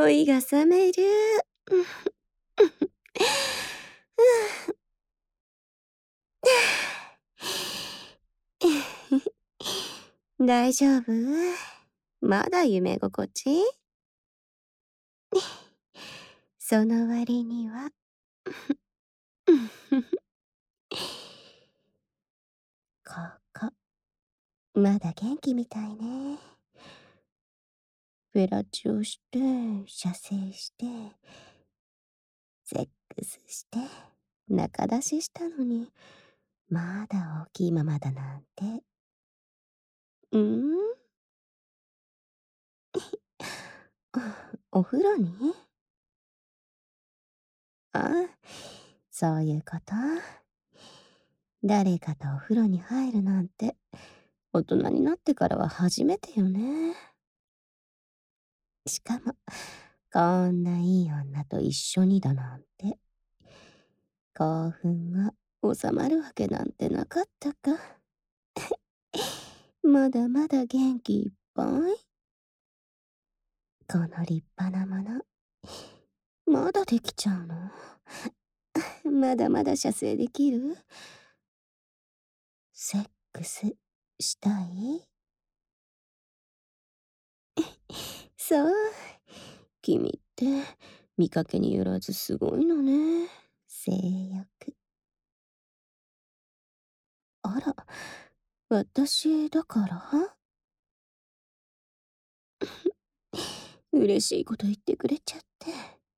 酔いが覚める。大丈夫？まだ夢心地？その割には。ここ、まだ元気みたいね。フェラチオして、射精して、セックスして、仲出ししたのに、まだ大きいままだなんて。お風呂に？ああ、そういうこと。誰かとお風呂に入るなんて、大人になってからは初めてよね。しかも、こんないい女と一緒にだなんて。興奮が収まるわけなんてなかったか。まだまだ元気いっぱい。この立派なもの、まだできちゃうの？まだまだ射精できる？セックスしたい？そう。君って見かけによらずすごいのね。性欲。あら、私だから？嬉しいこと言ってくれちゃって。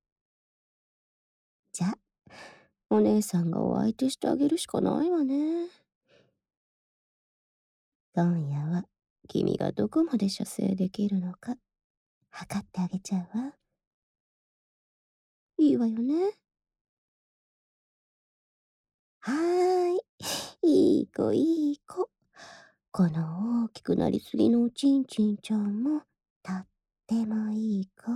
じゃ、お姉さんがお相手してあげるしかないわね。今夜は君がどこまで射精できるのか測ってあげちゃうわ。いいわよね。はーい。いい子いい子。この大きくなりすぎのおちんちんちゃんもとってもいい子。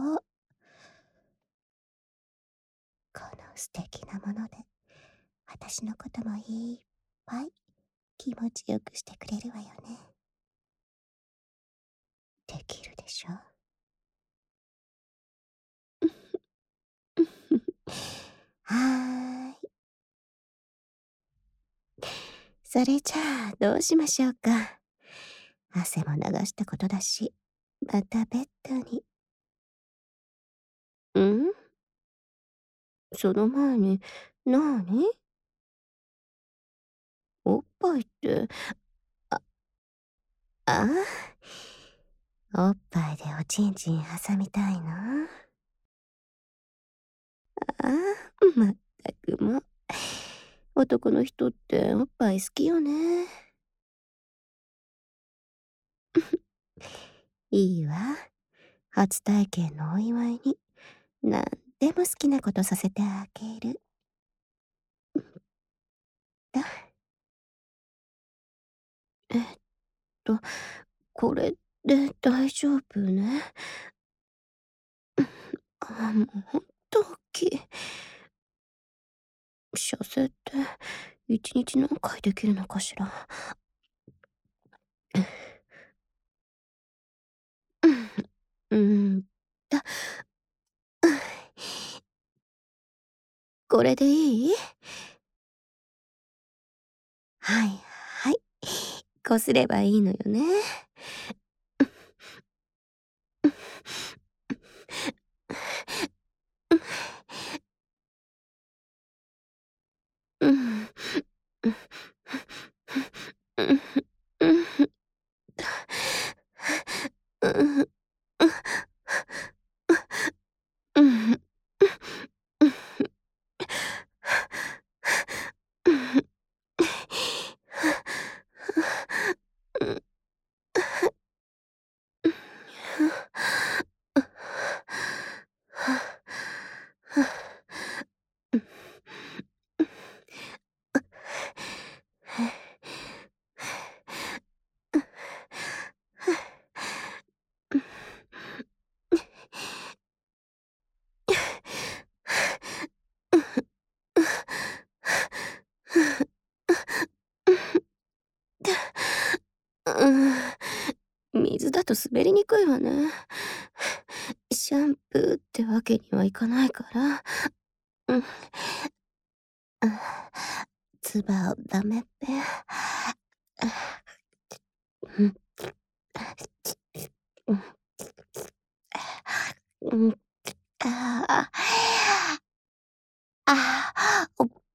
この素敵なもので私のこともいっぱい気持ちよくしてくれるわよね。できるでしょ？はーい。それじゃあどうしましょうか。汗も流したことだし、またベッドに。ん？その前に、なに？おっぱいって、あ、ああ、おっぱいでおちんちん挟みたいの？ああ、まったくもう。男の人っておっぱい好きよね。いいわ。初体験のお祝いに、なんでも好きなことさせてあげる。だ。えっと、これで大丈夫ね。もうほんと大きい。射精って一日何回できるのかしら。うん、だ、これでいい？はいはい。こすればいいのよね。うん。水だと滑りにくいわね。 シャンプーってわけにはいかないから、うん、唾をダメって。うん、うん、ああ、ああ、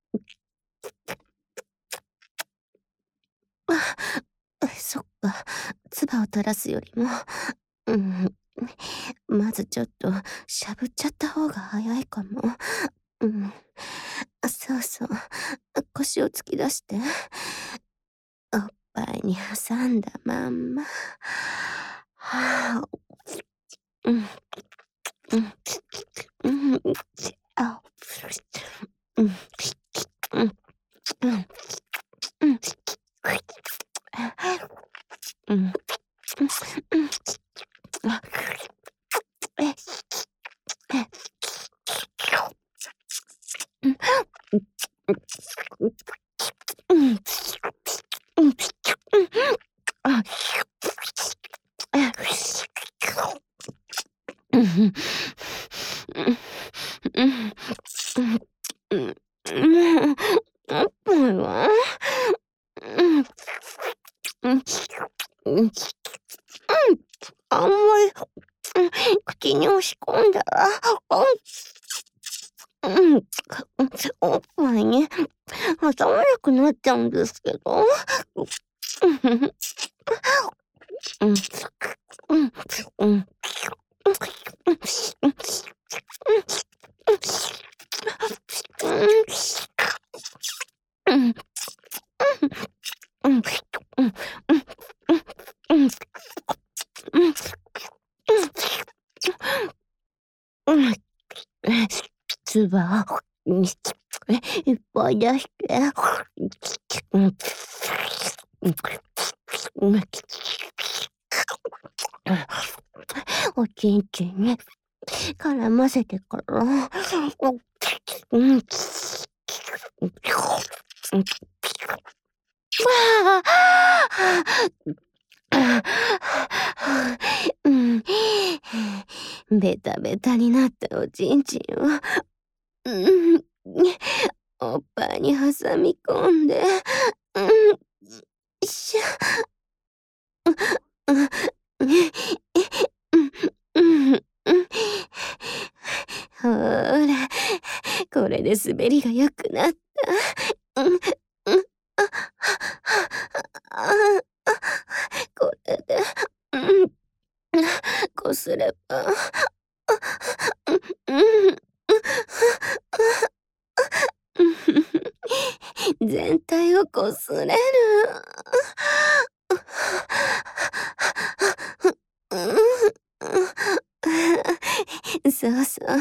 そっか、唾を垂らすよりも、うん、まずちょっとしゃぶっちゃった方が早いかも。うん。そうそう。腰を突き出して、おっぱいに挟んだまんま。はあ、うん、うん、うん、あ、うん、うん、うん、うん、うん、あ、え、え、うん、うん、うん、うん、あ、うん、うん、うん、うん、もう、おっぱいは？うん、うん、うん、あんまり、口に押し込んだら、うん、おっぱいに挟まなくなっちゃうんですけど。うん、うん、うん、うん、うん、うん、うん、うん、うん、うん、唾を、いっぱい出して。うん、うん、おちんちんに絡ませてから、うん、わあ、うん、ベタベタになったおちんちんを、うん、おっぱいに挟み込んで、うん、しゃ、うん、うん、うん、ほら、これで滑りが良くなった。うん、うん、ああ、これで、うん、こすれば、うん、全体をこすれる。そうそう。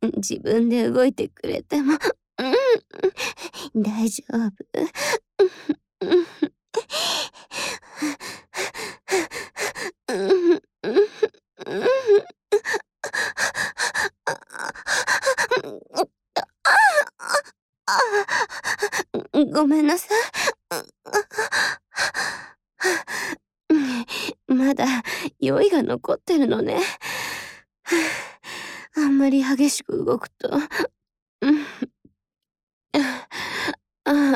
自分で動いてくれても、大丈夫。ごめんなさい。まだ酔いが残ってるのね。あんまり激しく動くと、うん、あ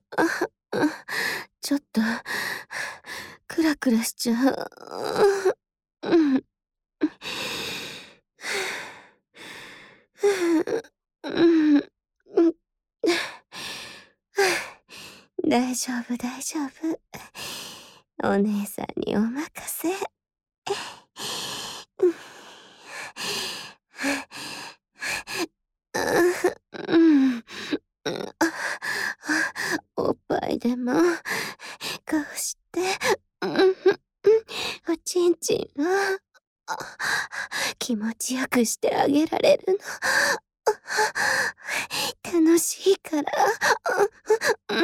ちょっとクラクラしちゃう。うん。うん。大丈夫大丈夫。お姉さんにお任せ。うん。おっぱいでも、こうして、おちんちんを、気持ちよくしてあげられるの。楽しいから。うん。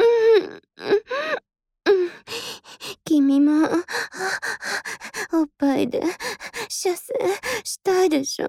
君も、おっぱいで、射精したいでしょ？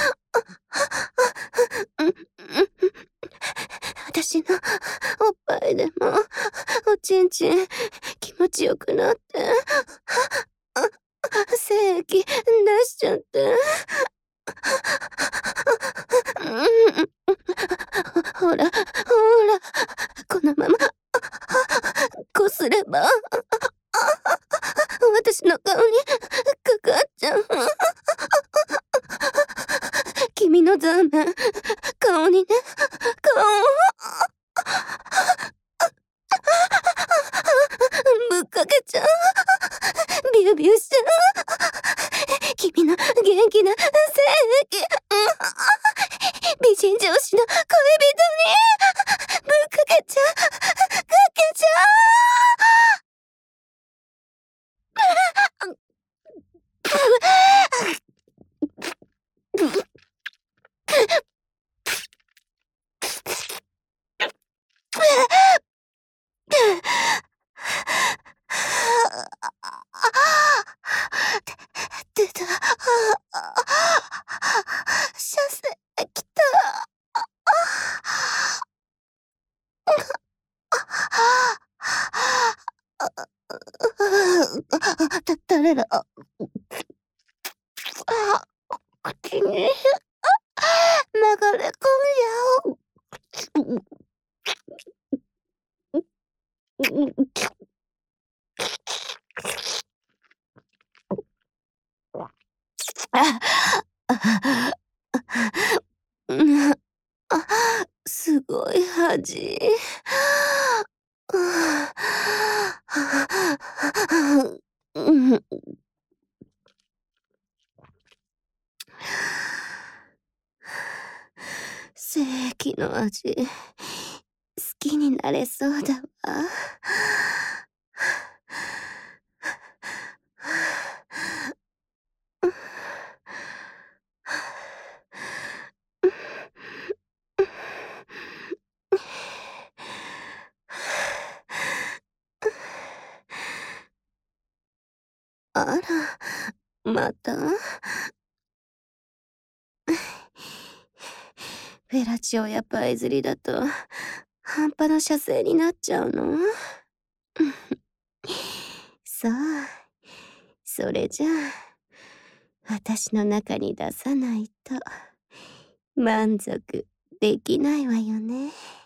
私のおっぱいでも、おちんちん気持ちよくなって、精液出しちゃって。 ほら、ほら、このまま、こすれば、私の顔にかかっちゃう。君のザーメン、顔にね、顔をぶっかけちゃう。ビュービューしちゃう。君の元気な精液、美人上司の恋人にぶっかけちゃう、かけちゃう。出た。射精来た。誰だ。口に流れ込んじゃう。すごい恥。精液の味、好きになれそうだわ。あら、またフェラチオやパイズリだと半端な射精になっちゃうの？そう、それじゃあ私の中に出さないと満足できないわよね。